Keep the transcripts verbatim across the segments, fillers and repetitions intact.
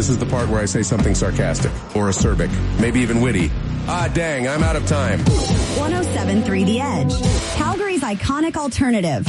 This is the part where I say something sarcastic or acerbic, maybe even witty. Ah, dang, I'm out of time. one oh seven point three The Edge, Calgary's iconic alternative.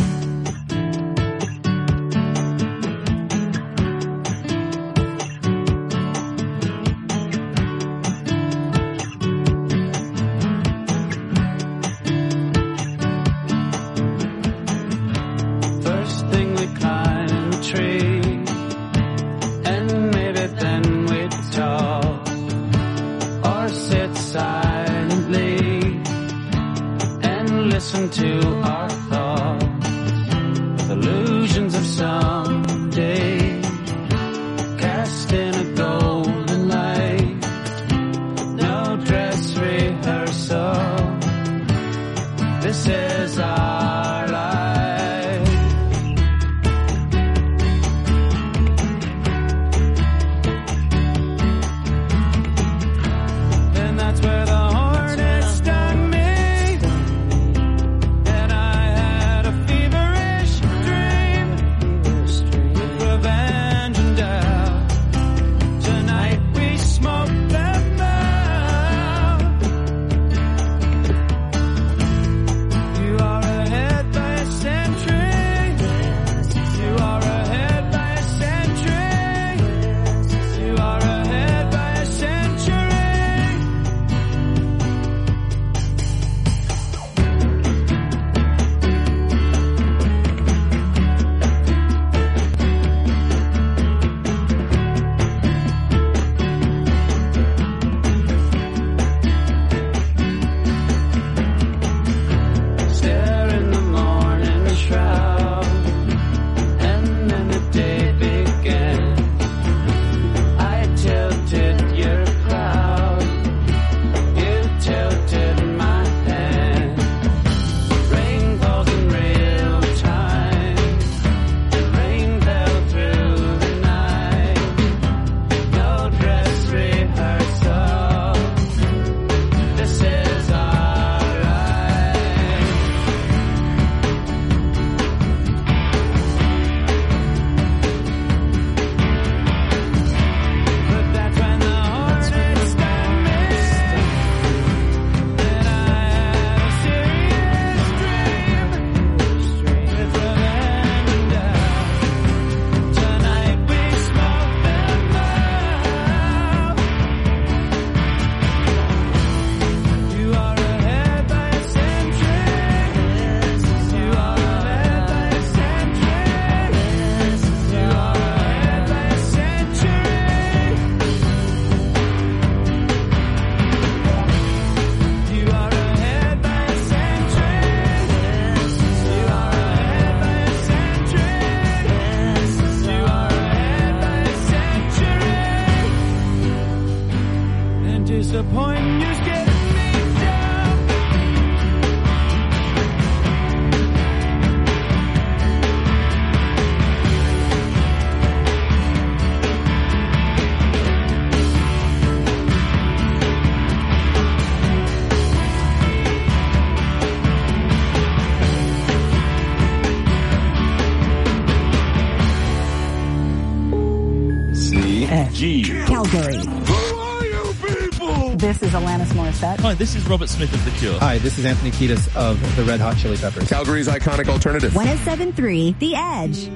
Calgary. Who are you people? This is Alanis Morissette. Hi, this is Robert Smith of The Cure. Hi, this is Anthony Kiedis of the Red Hot Chili Peppers. Calgary's iconic alternative. one oh seven point three The Edge.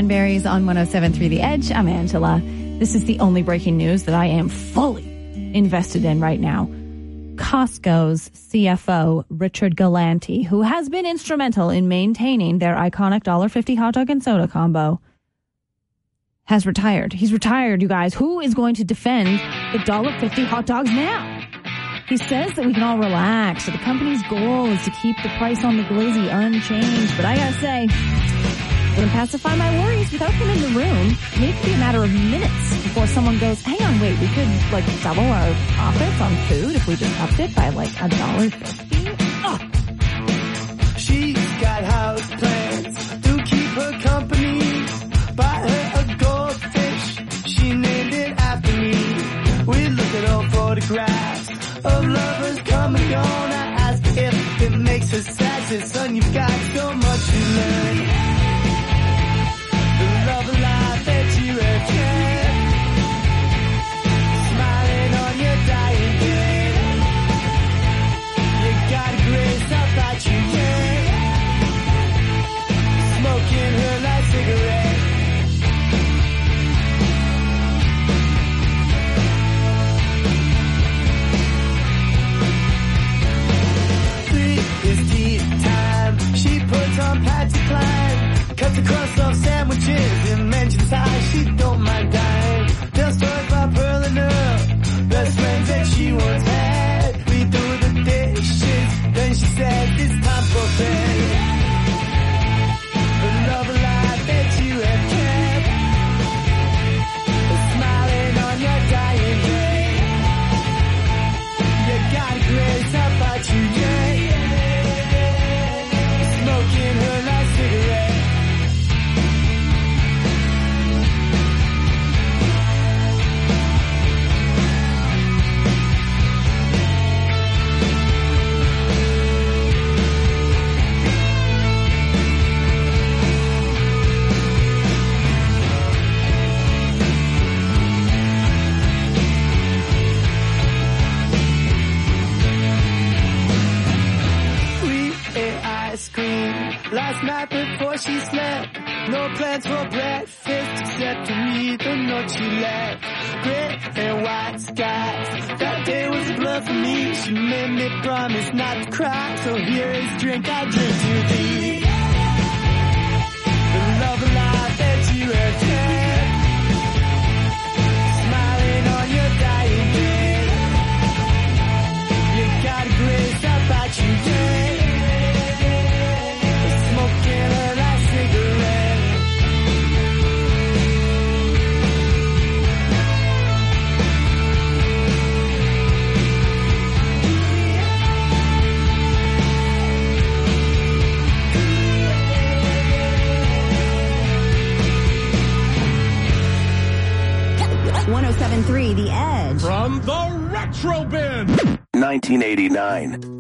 Cranberries on one oh seven point three The Edge. I'm Angela. This is the only breaking news that I am fully invested in right now. Costco's C F O, Richard Galanti, who has been instrumental in maintaining their iconic one dollar fifty hot dog and soda combo, has retired. He's retired, you guys. Who is going to defend the one dollar fifty hot dogs now? He says that we can all relax. So the company's goal is to keep the price on the glizzy unchanged. But I gotta say, I'm going to pacify my worries without him in the room. It may be a matter of minutes before someone goes, hang on, wait, we could like double our profits on food if we just upped it by like a dollar fifty. Oh. She's got house plans to keep her company. Buy her a goldfish, she named it after me. We look at old photographs of lovers come and gone. I ask if it makes her sad. Says, son, you've got so much to learn. The love life that you have kept, smiling on your dying bed. You got a grace I thought you had, smoking her last cigarette. It's tea time. She puts on Patsy Cline, cuts the crust off sandwiches and mentions how she don't mind dying. Tells stories about Pearl and Earl, best friends that she once had. We do the dishes, then she said it's time for bed. The love life that you have kept, smiling on your dying day. You got a grace I thought you had, smoking her last cigarette. Last night before she slept, no plans for breakfast except to read the note she left. Gray and white skies, that day was a blur for me. She made me promise not to cry, so here is drink I drink to thee. The love and life that you have kept, smiling on your dying bed. You got a grace I thought you did, smoking her last cigarette. one oh seven point three The Edge. From the Retro Bin. nineteen eighty-nine.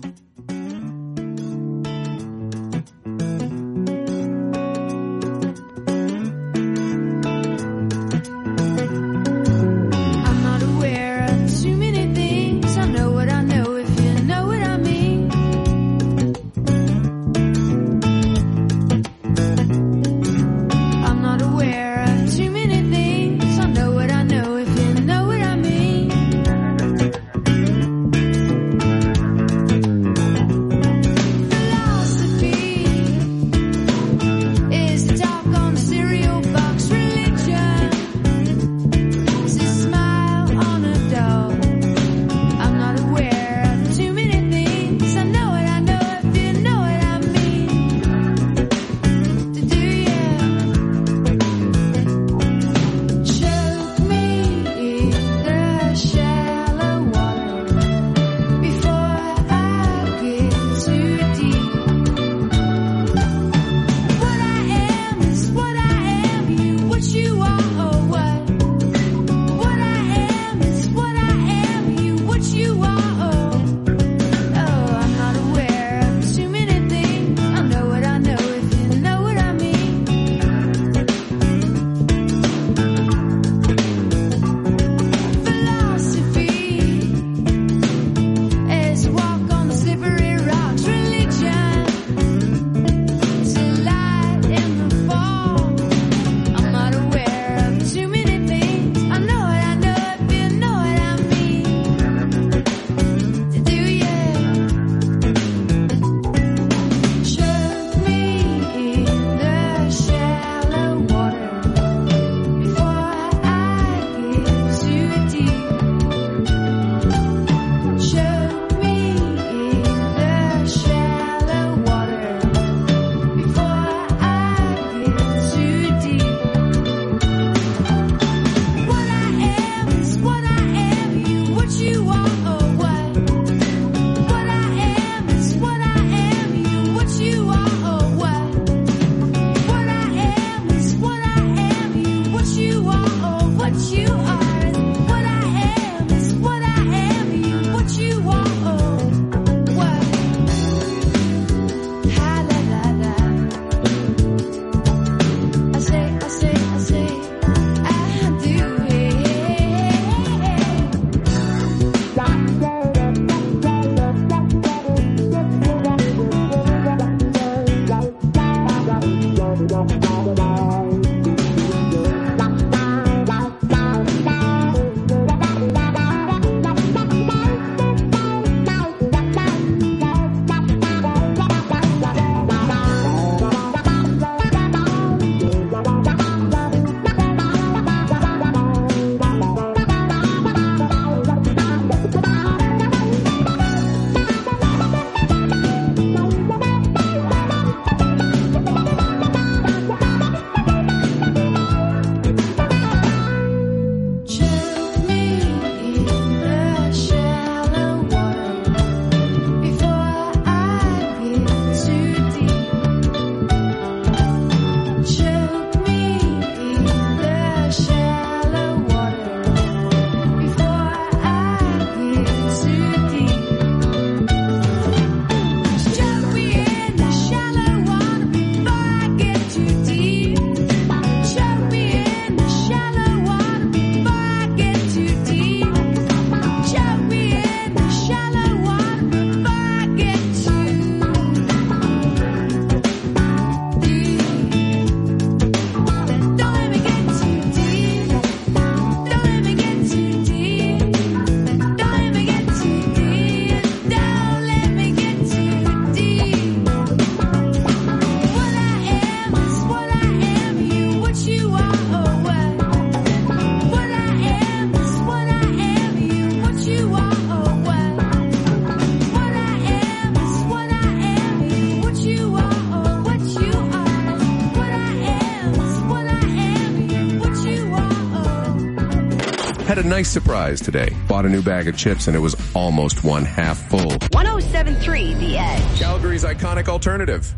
Had a nice surprise today. Bought a new bag of chips and it was almost one half full. one oh seven point three The Edge. Calgary's iconic alternative.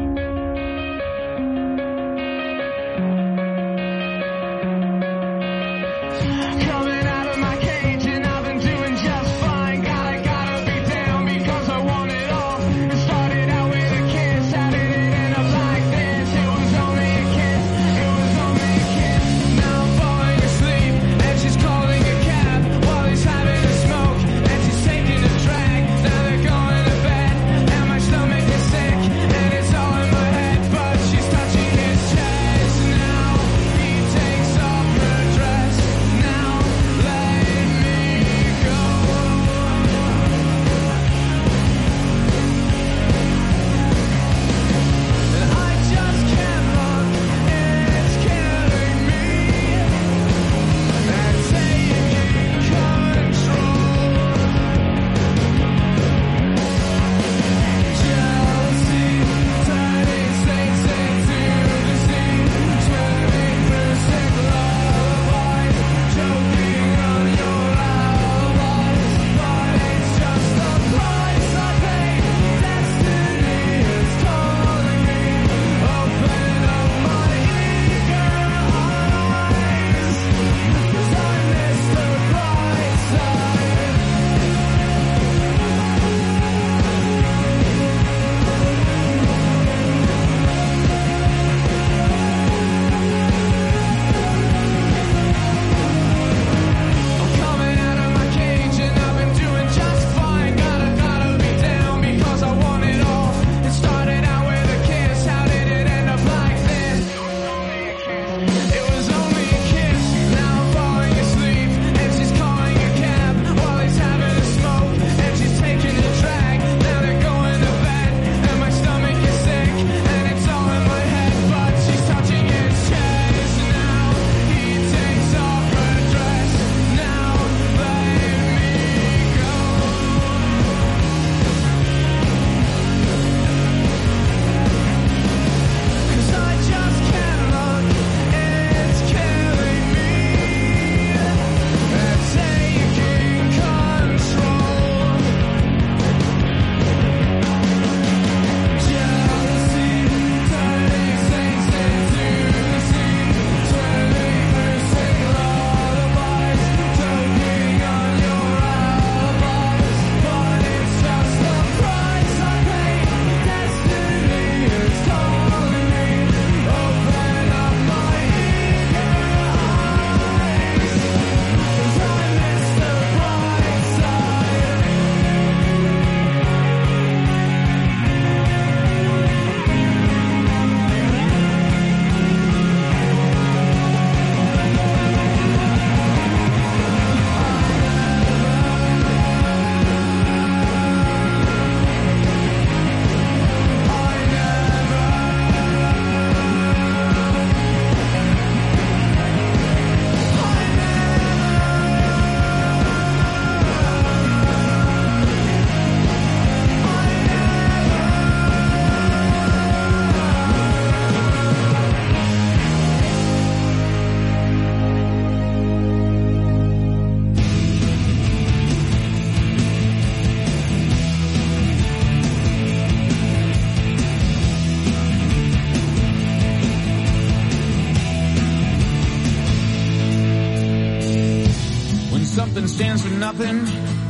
Something stands for nothing,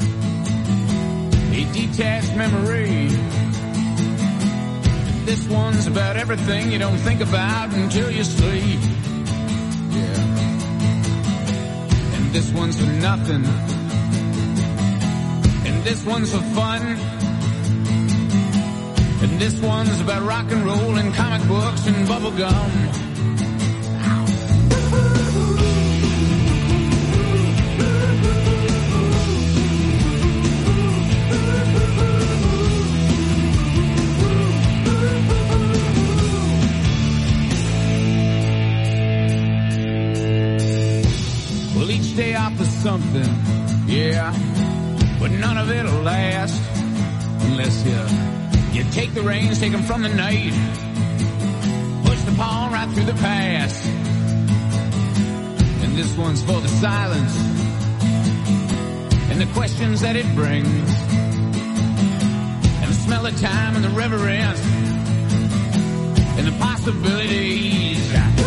a detached memory. This one's about everything you don't think about until you sleep. Yeah. And this one's for nothing, and this one's for fun, and this one's about rock and roll and comic books and bubble gum. Day off of something, yeah, but none of it'll last unless you you take the reins, take them from the night, push the pawn right through the past. And this one's for the silence, and the questions that it brings, and the smell of time and the reverence, and the possibilities.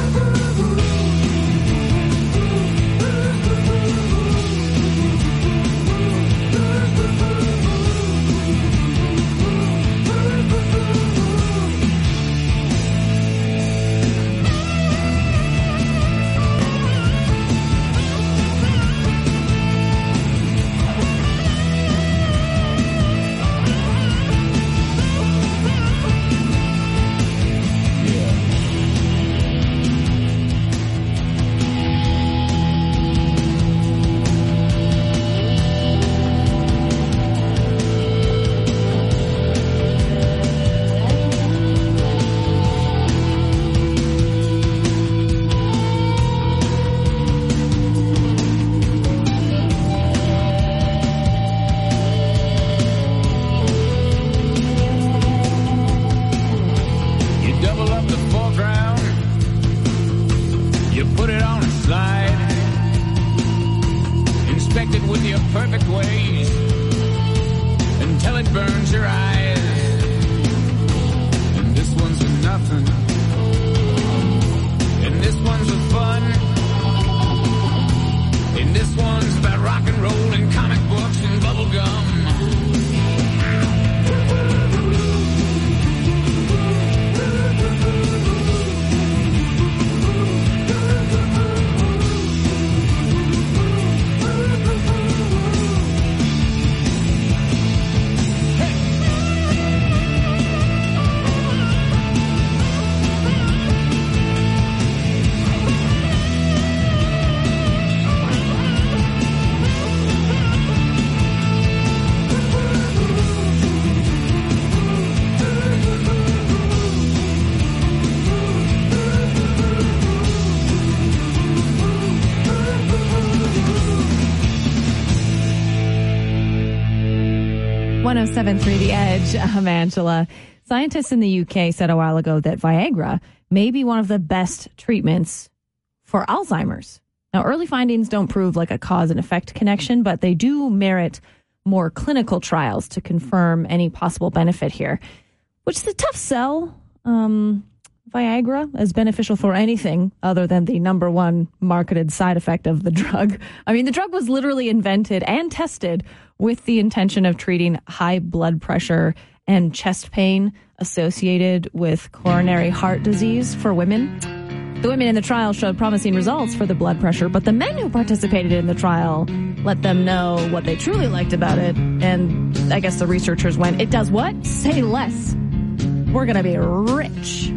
one oh seven point three The Edge. I'm Angela. Scientists in the U K said a while ago that Viagra may be one of the best treatments for Alzheimer's. Now, early findings don't prove like a cause and effect connection, but they do merit more clinical trials to confirm any possible benefit here, which is a tough sell. Um, Viagra as beneficial for anything other than the number one marketed side effect of the drug. I mean, the drug was literally invented and tested with the intention of treating high blood pressure and chest pain associated with coronary heart disease for women. The women in the trial showed promising results for the blood pressure, but the men who participated in the trial let them know what they truly liked about it. And I guess the researchers went, it does what? Say less. We're going to be rich.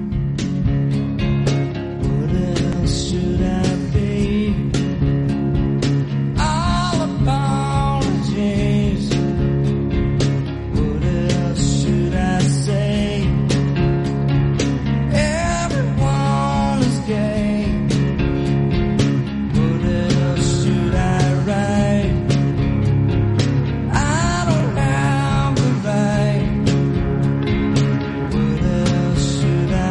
Should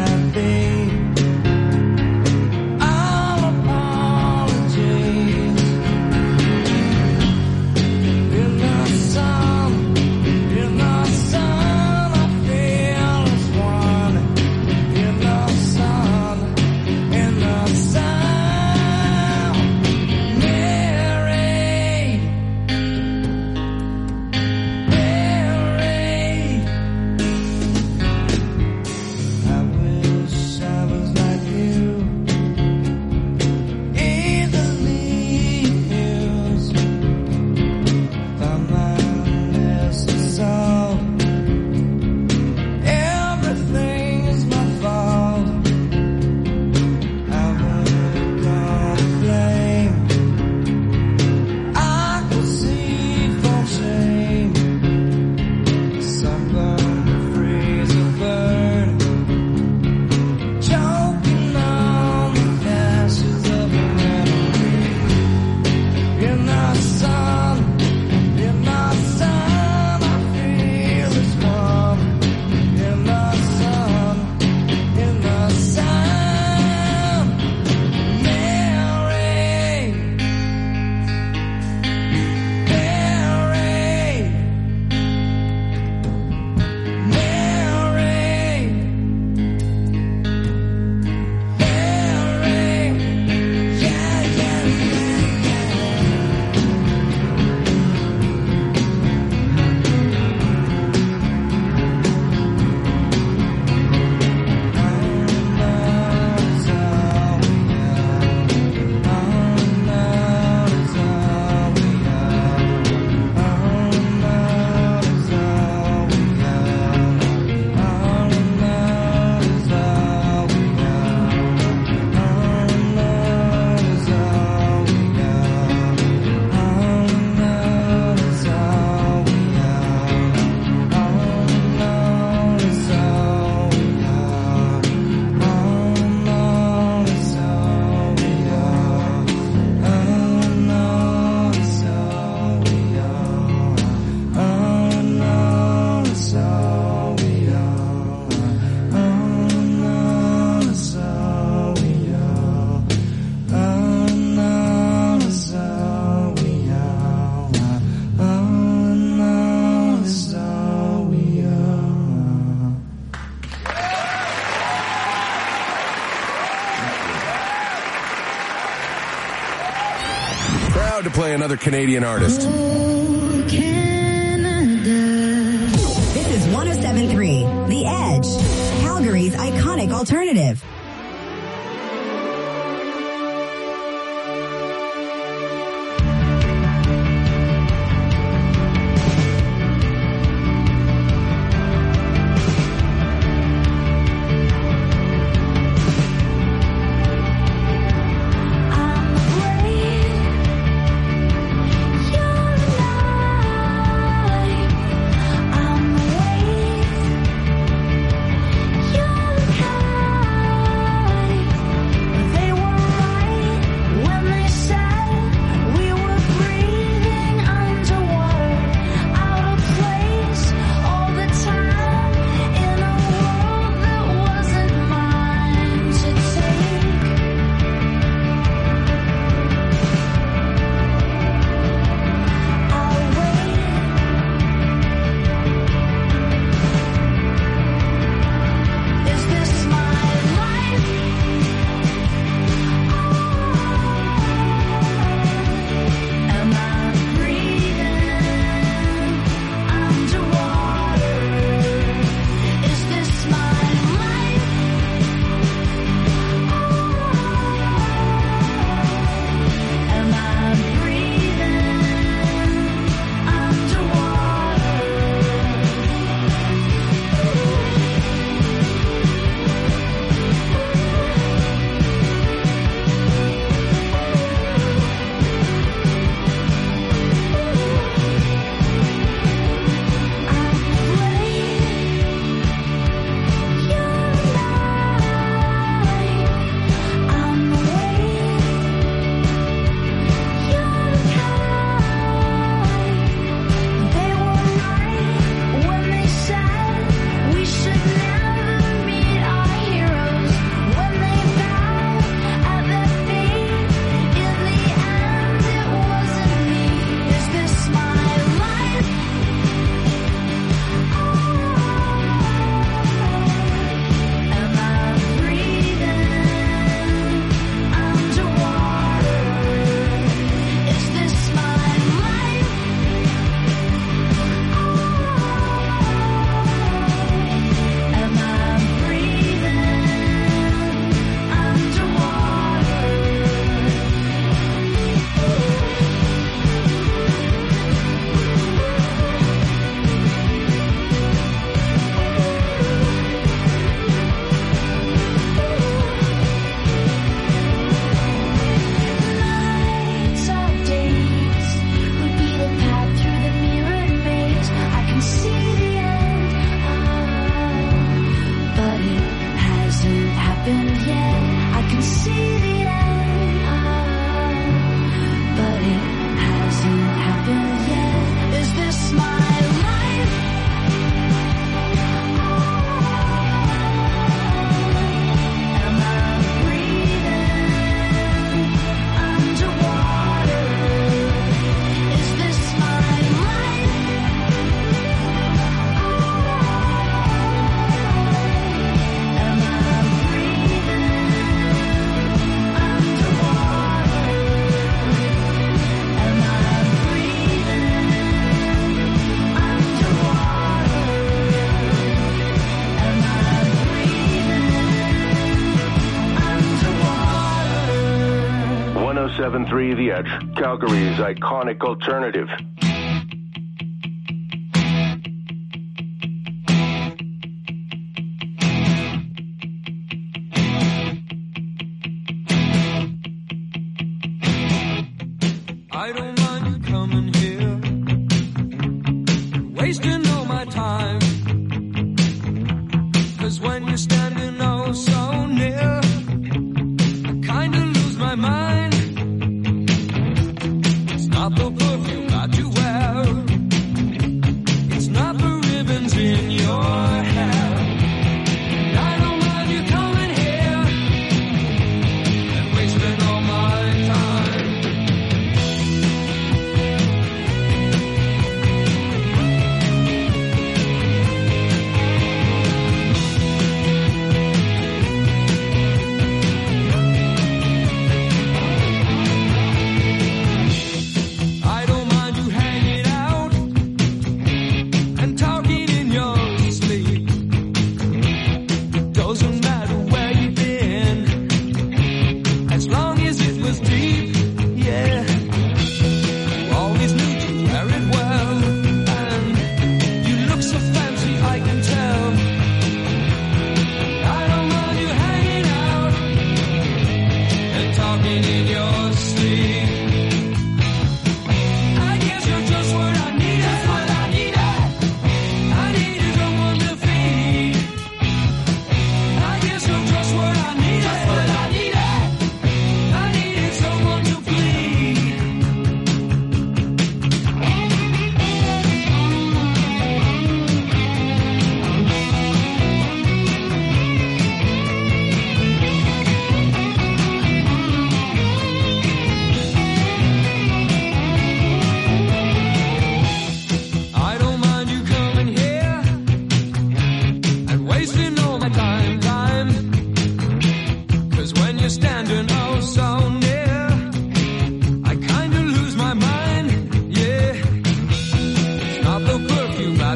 play another Canadian artist. Oh, Canada. This is one oh seven point three The Edge, Calgary's iconic alternative. seven three The Edge, Calgary's iconic alternative. I don't mind you coming here, wasting all my time, 'cause when you're standing oh so near, I kinda lose my mind. It's not the perfume that you wear, it's not the ribbons in your hair. I don't mind you coming here and wasting all my time.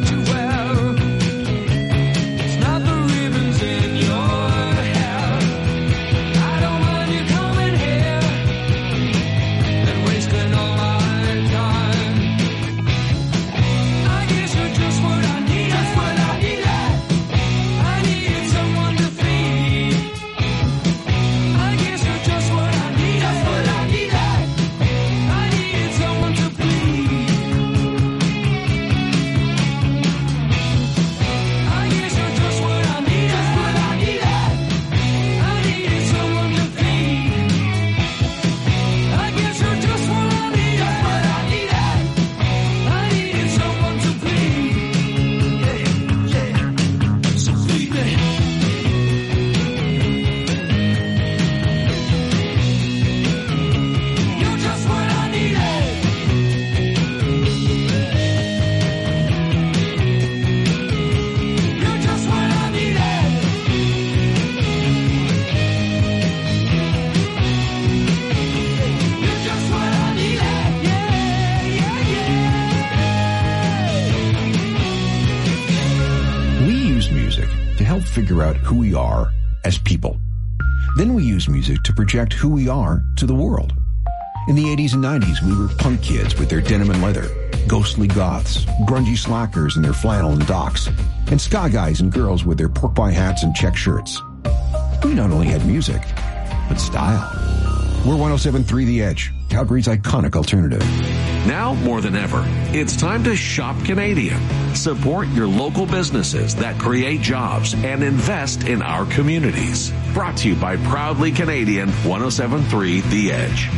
you well. It's not the ribbons in your hair. I don't mind you coming here and wasting all my time. I guess you're just what I need. Just what I needed. I needed someone to feed. I guess you're just what I need. Just what I needed. I needed someone to please. I guess you're just what I need. Just what I needed. I needed someone to feed. I guess you're just what I need. Just what I needed. I needed someone to please. Yeah, yeah. So please me. You're just what I needed. You're just what I needed. You're just what I needed. Yeah, yeah, yeah. We use music to help figure out who we are as people. Then we use music to project who we are to the world. In the eighties and nineties, we were punk kids with their denim and leather, ghostly goths, grungy slackers in their flannel and docks, and ska guys and girls with their pork pie hats and check shirts. We not only had music, but style. We're one oh seven point three The Edge, Calgary's iconic alternative. Now more than ever, it's time to shop Canadian. Support your local businesses that create jobs and invest in our communities. Brought to you by Proudly Canadian, one oh seven point three The Edge.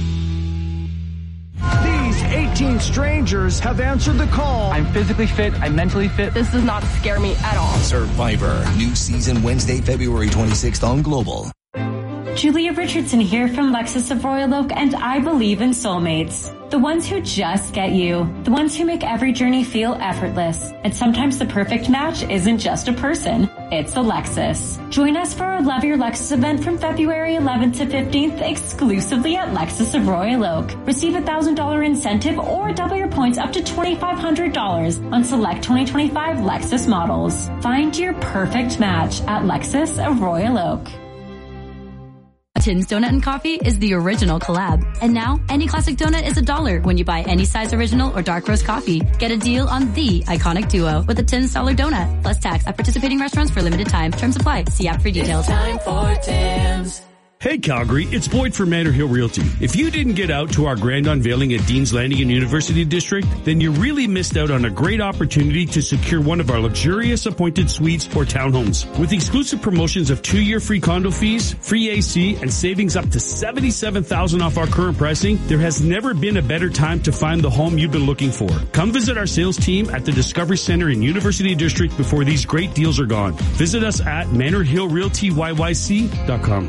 These eighteen strangers have answered the call. I'm physically fit. I'm mentally fit. This does not scare me at all. Survivor. New season Wednesday, February twenty-sixth on Global. Julia Richardson here from Lexus of Royal Oak, and I believe in soulmates. The ones who just get you. The ones who make every journey feel effortless. And sometimes the perfect match isn't just a person, it's a Lexus. Join us for our Love Your Lexus event from February eleventh to fifteenth exclusively at Lexus of Royal Oak. Receive a one thousand dollars incentive or double your points up to twenty-five hundred dollars on select twenty twenty-five Lexus models. Find your perfect match at Lexus of Royal Oak. Tim's Donut and Coffee is the original collab. And now, any classic donut is a dollar when you buy any size original or dark roast coffee. Get a deal on the iconic duo with a Tim's dollar donut. Plus tax at participating restaurants for limited time. Terms apply. See app for details. It's time for Tim's. Hey Calgary, it's Boyd from Manor Hill Realty. If you didn't get out to our grand unveiling at Dean's Landing in University District, then you really missed out on a great opportunity to secure one of our luxurious appointed suites or townhomes. With exclusive promotions of two-year free condo fees, free A C, and savings up to seventy-seven thousand dollars off our current pricing, there has never been a better time to find the home you've been looking for. Come visit our sales team at the Discovery Center in University District before these great deals are gone. Visit us at manor hill realty y y c dot com.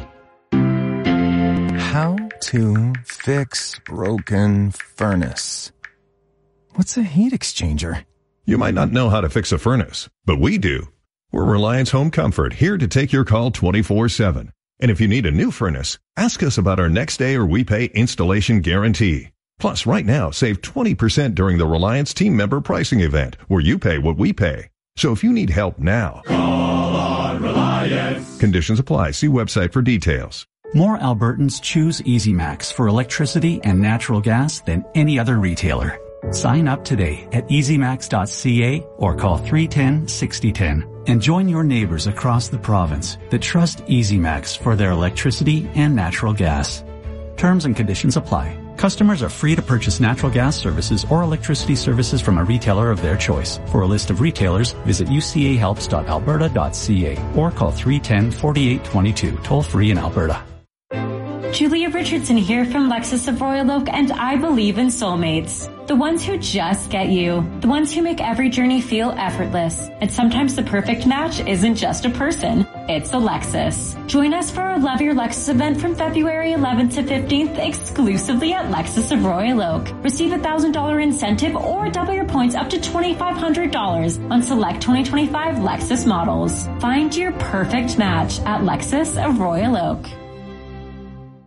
How to fix broken furnace. What's a heat exchanger? You might not know how to fix a furnace, but we do. We're Reliance Home Comfort, here to take your call twenty-four seven. And if you need a new furnace, ask us about our next day or we pay installation guarantee. Plus, right now, save twenty percent during the Reliance team member pricing event, where you pay what we pay. So if you need help now, call on Reliance. Conditions apply. See website for details. More Albertans choose EasyMax for electricity and natural gas than any other retailer. Sign up today at easy max dot c a or call three one zero, six zero one zero and join your neighbors across the province that trust EasyMax for their electricity and natural gas. Terms and conditions apply. Customers are free to purchase natural gas services or electricity services from a retailer of their choice. For a list of retailers, visit u c a helps dot alberta dot c a or call three one zero, four eight two two, toll free in Alberta. Julia Richardson here from Lexus of Royal Oak, and I believe in soulmates. The ones who just get you. The ones who make every journey feel effortless. And sometimes the perfect match isn't just a person, it's a Lexus. Join us for our Love Your Lexus event from February eleventh to fifteenth exclusively at Lexus of Royal Oak. Receive a one thousand dollars incentive or double your points up to twenty-five hundred dollars on select twenty twenty-five Lexus models. Find your perfect match at Lexus of Royal Oak.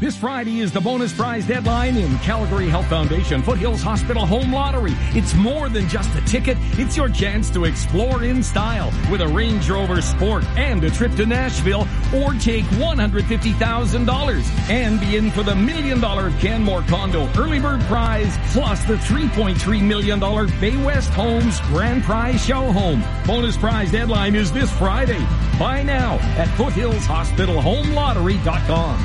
This Friday is the bonus prize deadline in Calgary Health Foundation Foothills Hospital Home Lottery. It's more than just a ticket. It's your chance to explore in style with a Range Rover Sport and a trip to Nashville, or take one hundred fifty thousand dollars and be in for the million dollar Canmore Condo Early Bird Prize, plus the three point three million dollars Bay West Homes Grand Prize Show Home. Bonus prize deadline is this Friday. Buy now at foothills hospital home lottery dot com.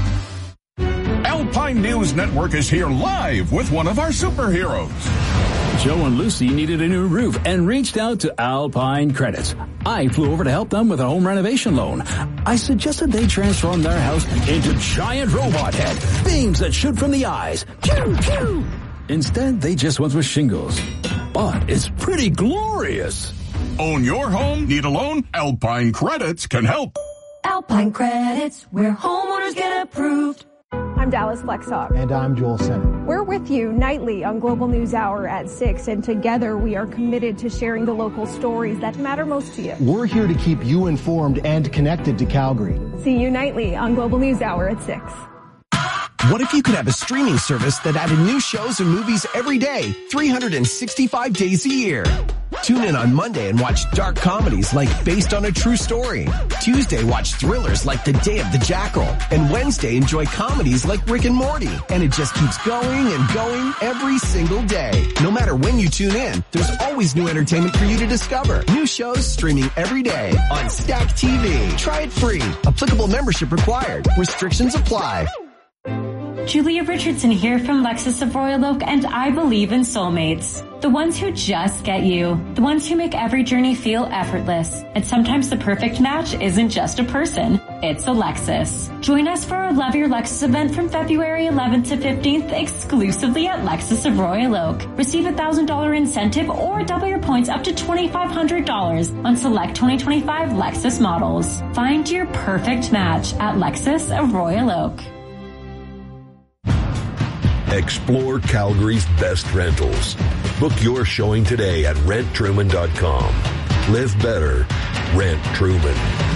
Alpine News Network is here live with one of our superheroes. Joe and Lucy needed a new roof and reached out to Alpine Credits. I flew over to help them with a home renovation loan. I suggested they transform their house into giant robot head, beams that shoot from the eyes. Pew, pew. Instead, they just went with shingles. But it's pretty glorious. Own your home? Need a loan? Alpine Credits can help. Alpine Credits, where homeowners get approved. I'm Dallas Flexhawk. And I'm Joel Senner. We're with you nightly on Global News Hour at six, and together we are committed to sharing the local stories that matter most to you. We're here to keep you informed and connected to Calgary. See you nightly on Global News Hour at six. What if you could have a streaming service that added new shows and movies every day, three hundred sixty-five days a year? Tune in on Monday and watch dark comedies like Based on a True Story. Tuesday, watch thrillers like The Day of the Jackal. And Wednesday, enjoy comedies like Rick and Morty. And it just keeps going and going every single day. No matter when you tune in, there's always new entertainment for you to discover. New shows streaming every day on Stack T V. Try it free. Applicable membership required. Restrictions apply. Julia Richardson here from Lexus of Royal Oak, and I believe in soulmates. The ones who just get you. The ones who make every journey feel effortless. And sometimes the perfect match isn't just a person, it's a Lexus. Join us for our Love Your Lexus event from February eleventh to fifteenth exclusively at Lexus of Royal Oak. Receive a one thousand dollars incentive or double your points up to twenty-five hundred dollars on select twenty twenty-five Lexus models. Find your perfect match at Lexus of Royal Oak. Explore Calgary's best rentals. Book your showing today at rent truman dot com. Live better. Rent Truman.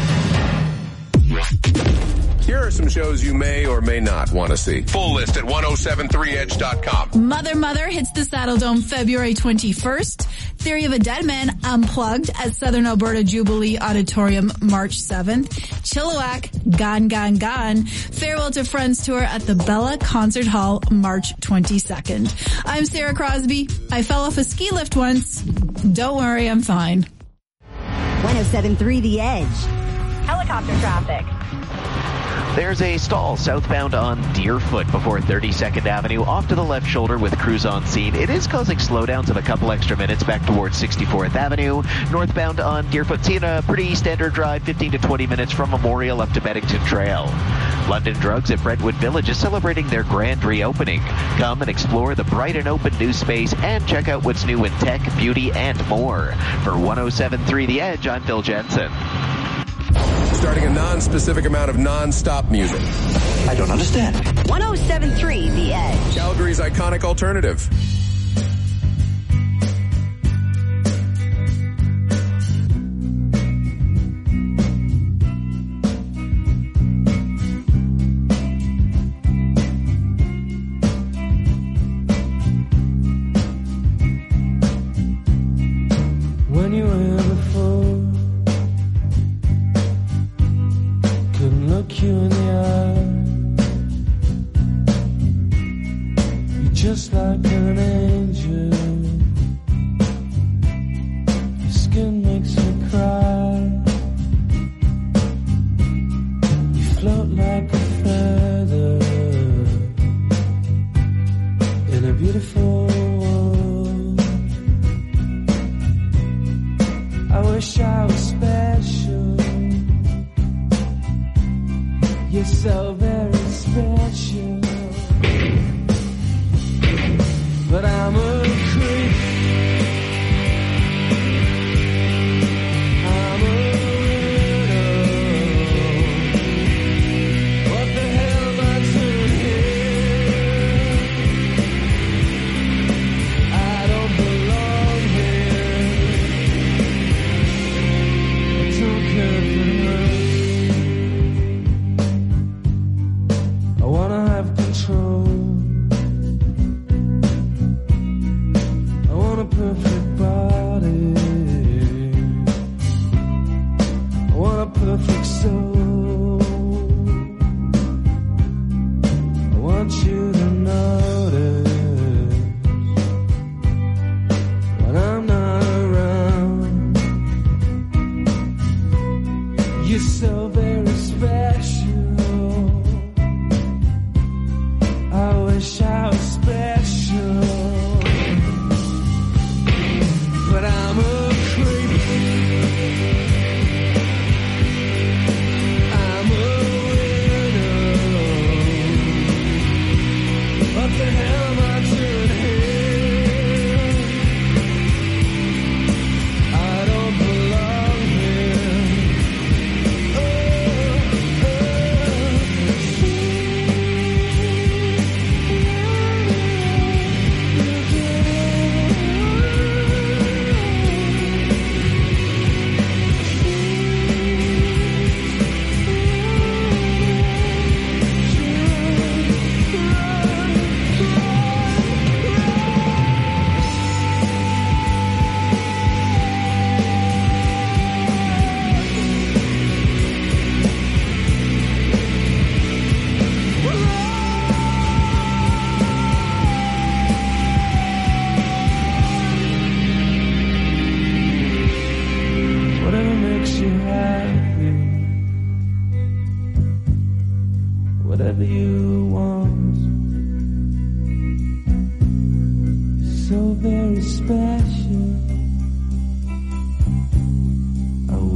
Here are some shows you may or may not want to see. Full list at ten seventy-three edge dot com. Mother Mother hits the Saddle Dome February twenty-first. Theory of a Dead Man Unplugged at Southern Alberta Jubilee Auditorium March seventh. Chilliwack Gone Gone Gone Farewell to Friends Tour at the Bella Concert Hall March twenty-second. I'm Sarah Crosby. I fell off a ski lift once. Don't worry, I'm fine. ten seventy-three The Edge. Helicopter traffic. There's a stall southbound on Deerfoot before thirty-second Avenue, off to the left shoulder with crews on scene. It is causing slowdowns of a couple extra minutes back towards sixty-fourth Avenue. Northbound on Deerfoot, seeing a pretty standard drive, fifteen to twenty minutes from Memorial up to Bennington Trail. London Drugs at Brentwood Village is celebrating their grand reopening. Come and explore the bright and open new space and check out what's new in tech, beauty, and more. For ten seventy-three The Edge, I'm Phil Jensen. Starting a non-specific amount of non-stop music. I don't understand. ten seventy-three The Edge. Calgary's iconic alternative. When you were here before, couldn't look you in the eye. You're just like an angel. Your skin makes me cry. You float like a feather in a beautiful world. I wish I was special. You're so very special. But I'm a creep. I'm a widow. What the hell am I doing here? I don't belong here. I don't care for her. I wanna have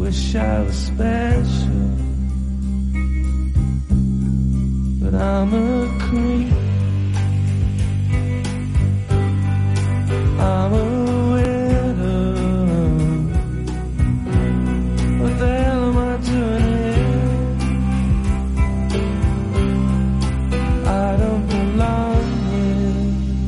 wish I was special, but I'm a creep. I'm a widow. What the hell am I doing here? I don't belong here.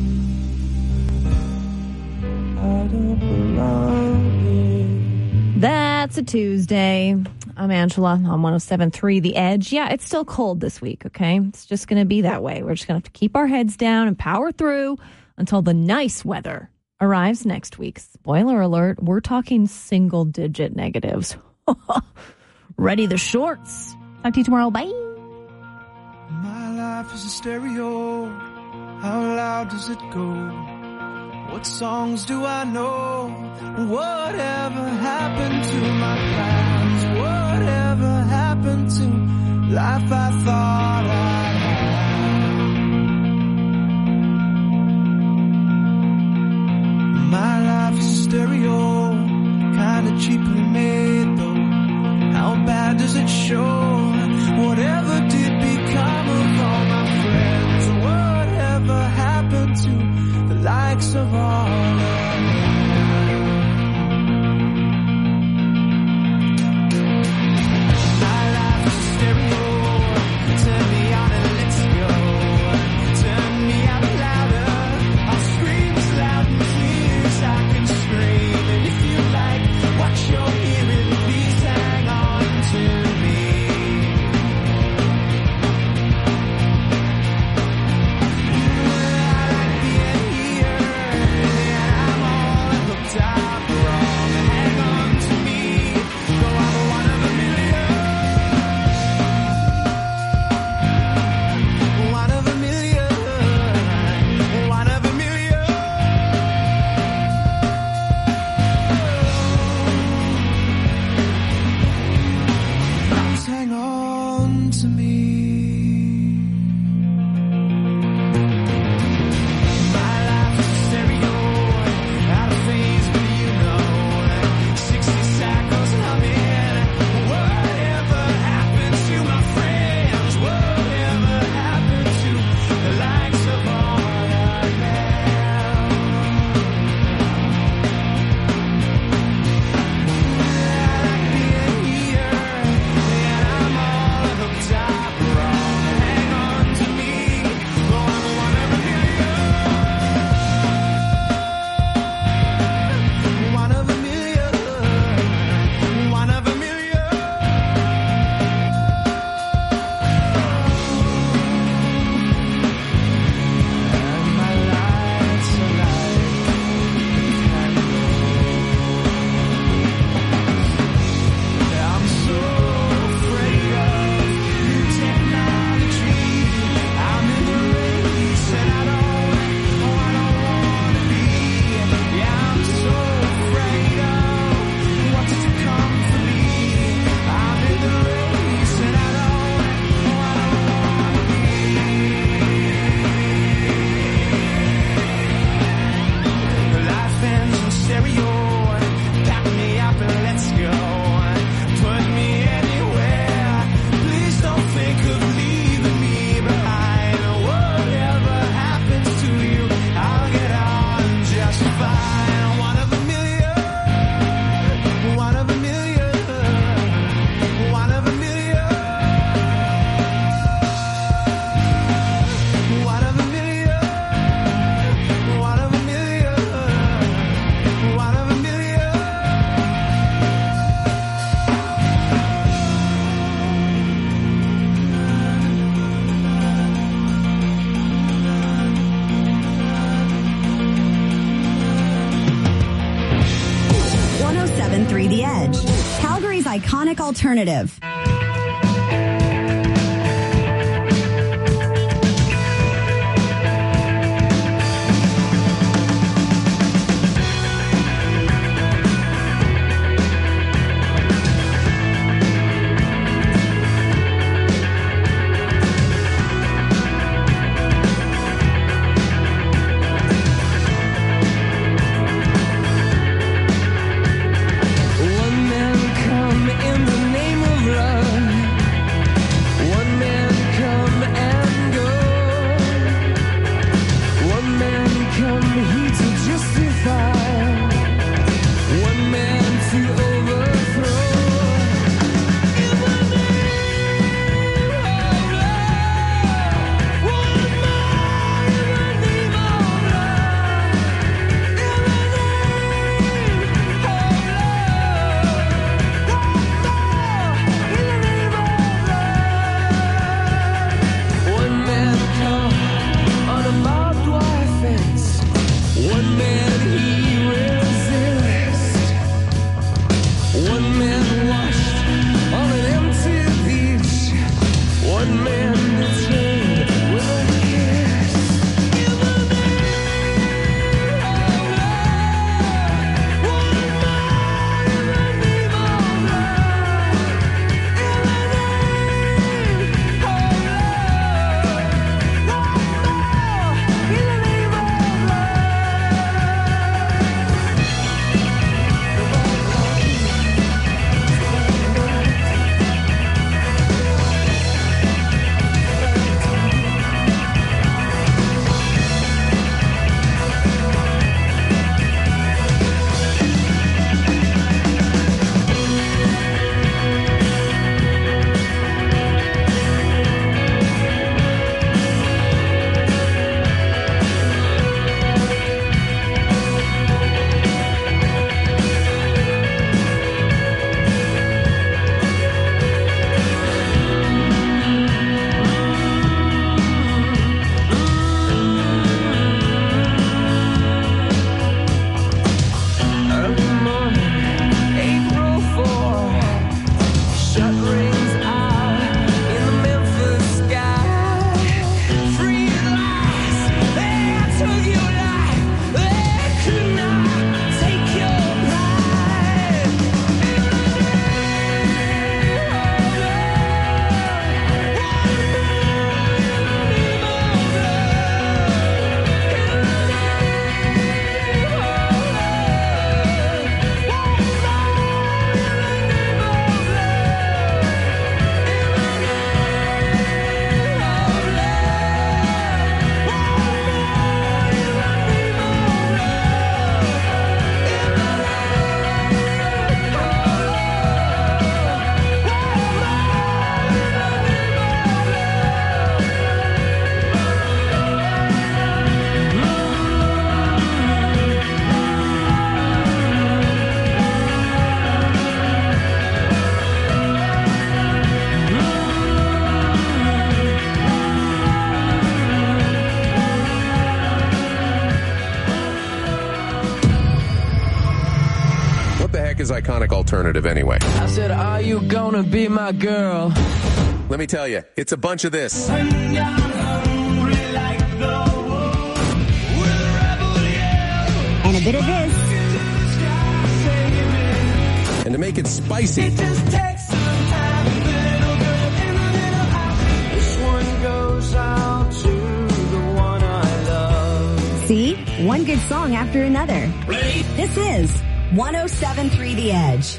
I don't belong here. That's a Tuesday. I'm Angela on one oh seven point three The Edge. Yeah, it's still cold this week, okay? It's just going to be that way. We're just going to have to keep our heads down and power through until the nice weather arrives next week. Spoiler alert, we're talking single-digit negatives. Ready the shorts. Talk to you tomorrow. Bye. My life is a stereo. How loud does it go? What songs do I know? Whatever happened to my plans? Whatever happened to life I thought I'd have? My life is a stereo, kinda cheaply made though. How bad does it show? Whatever did become of all my friends? Whatever happened to the likes of all of them? My life is a stereo. Turn me on and let's go. Turn me out louder. I'll scream as loud and clear as I can scream. And if you like what you're hearing, please hang on to me. The Edge, Calgary's iconic alternative. One man come iconic alternative anyway. I said, are you gonna be my girl? Let me tell you, it's a bunch of this. And a bit of this. And to make it spicy, It just takes some time, a little bit in, a little out. This one goes out to the one I love. See? One good song after another. Ready? This is one oh seven point three The Edge.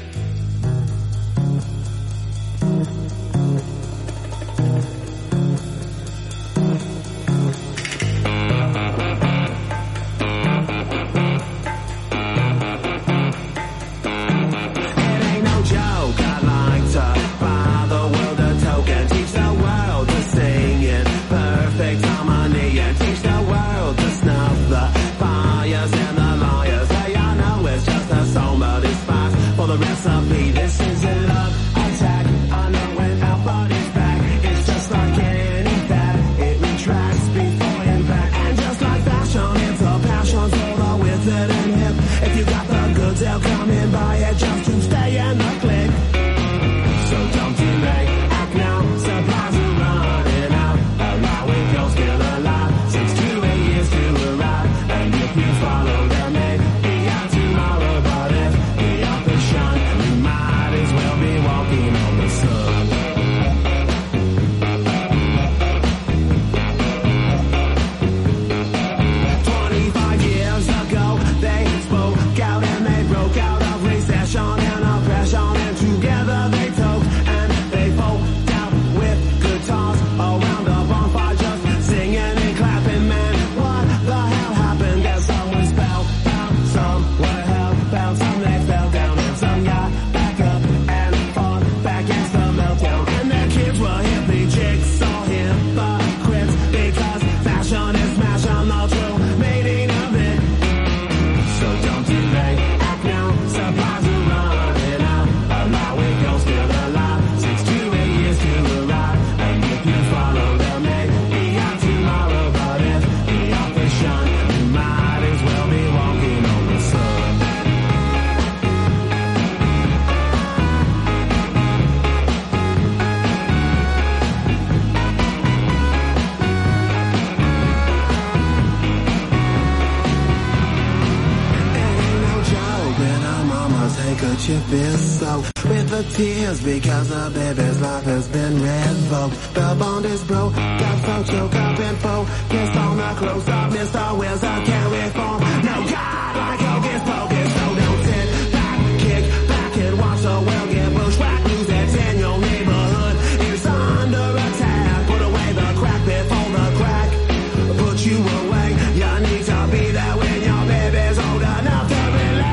Tears because the baby's life has been revoked. The bond is broke, got so choked up and focused on the close up. Mister Wills, I can't reform. No God like Hocus Pocus, so don't sit back, kick back and watch the world get bushwhacked. News that's in your neighborhood is under attack. Put away the crack before the crack put you away. You need to be there when your baby's old enough to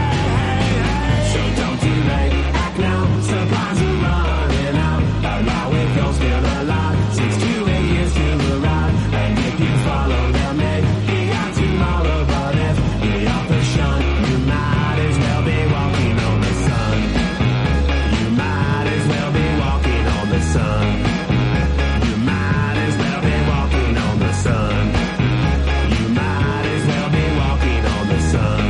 relate. So don't delay, act now. Supplies are running out. Allow it goes still alive. Six to eight years to arrive. And if you follow them, maybe got tomorrow. But if you're off the shunt, you might as well be walking on the sun. You might as well be walking on the sun. You might as well be walking on the sun. You might as well be walking on the sun.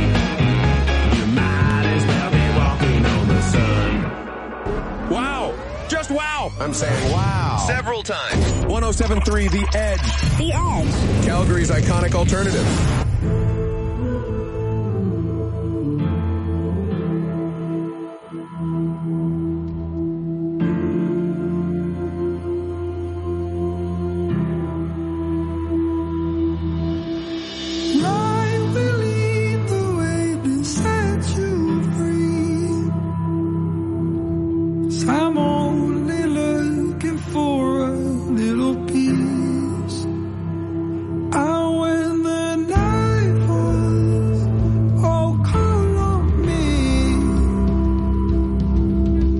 You might as well be walking on the sun. wow! Just wow! I'm saying wow. Several times. one oh seven point three The Edge. The Edge. Calgary's iconic alternative. I'm only looking for a little peace. I when the night was all call on me.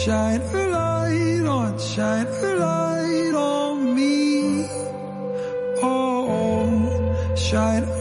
shine a light on, shine a light on me. Oh, shine